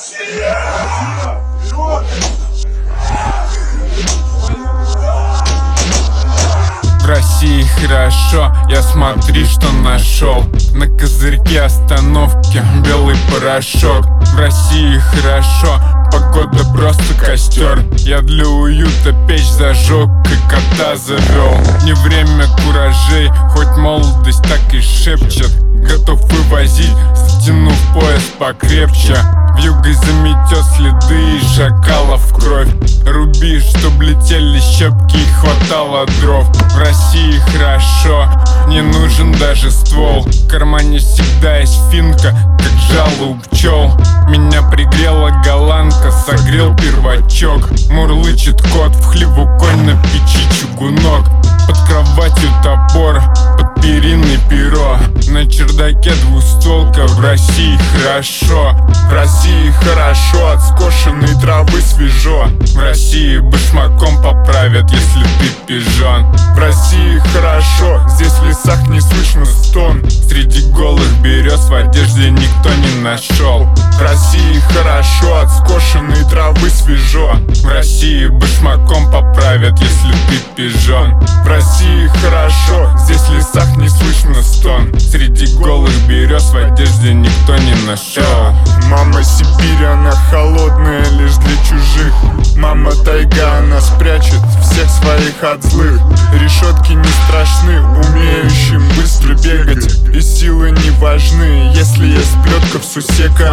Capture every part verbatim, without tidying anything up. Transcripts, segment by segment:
В России хорошо, я смотри, что нашел. На козырьке остановки белый порошок. В России хорошо, погода просто костер. Я для уюта печь зажег и кота завел. Не время куражей, хоть молодость так и шепчет. Готов вывозить, затянув пояс покрепче. Вьюгой заметет следы и шакалов кровь. Руби, чтоб летели щепки и хватало дров. В России хорошо, не нужен даже ствол. В кармане всегда есть финка, как жало у пчел. Меня пригрела голландка, согрел первачок. Мурлычет кот, в хлеву конь, на печи чугунок. Под кроватью топор, под периной перо. На чердаке двустволка, в России хорошо. В России хорошо, от скошенной травы свежо. В России башмаком поправят, если ты пижон. В России хорошо, здесь в лесах не слышно стон. Среди голых берез в одежде никто не нашел. В России хорошо, от скошенной травы свежо. В России башмаком поправят, если ты пижон. В России хорошо, здесь в лесах не слышно стон. Среди голых берез в одежде никто не нашел. Мама Сибирь, она холодная лишь для чужих. Мама тайга, она спрячет всех своих от злых. Решетки не страшны, умеющим быстро бегать. И силы не важны, если есть плетка в сусека.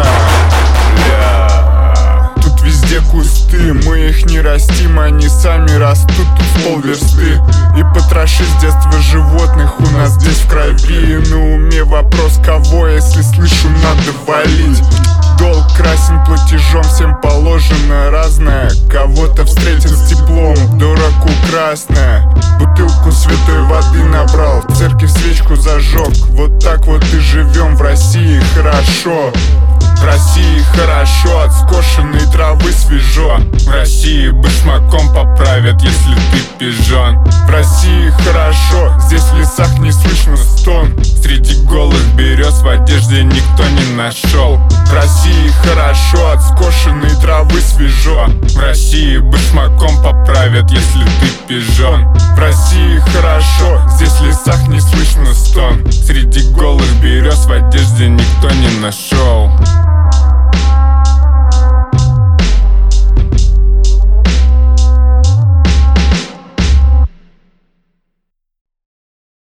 Бля. Тут везде кусты, мы их не растим, они сами растут тут в полверсты. И потроши с детства животных у нас здесь в крови. На уме вопрос кого, если слышу, надо валить. Долг красен платежом, всем положено разное. Кого-то встретил с теплом, дураку красное. Бутылку святой воды набрал, в церковь свечку зажег. Вот так вот и живем в России хорошо. В России хорошо, от скошенной травы свежо. В России башмаком поправят, если ты пижон. В России хорошо, здесь в лесах не слышно стон. Среди голых берез в одежде никто не нашел. В России хорошо, от скошенной травы свежо. В России башмаком поправят, если ты пижон. В России хорошо, здесь в лесах не слышно стон. Среди голых берез в одежде никто не нашел.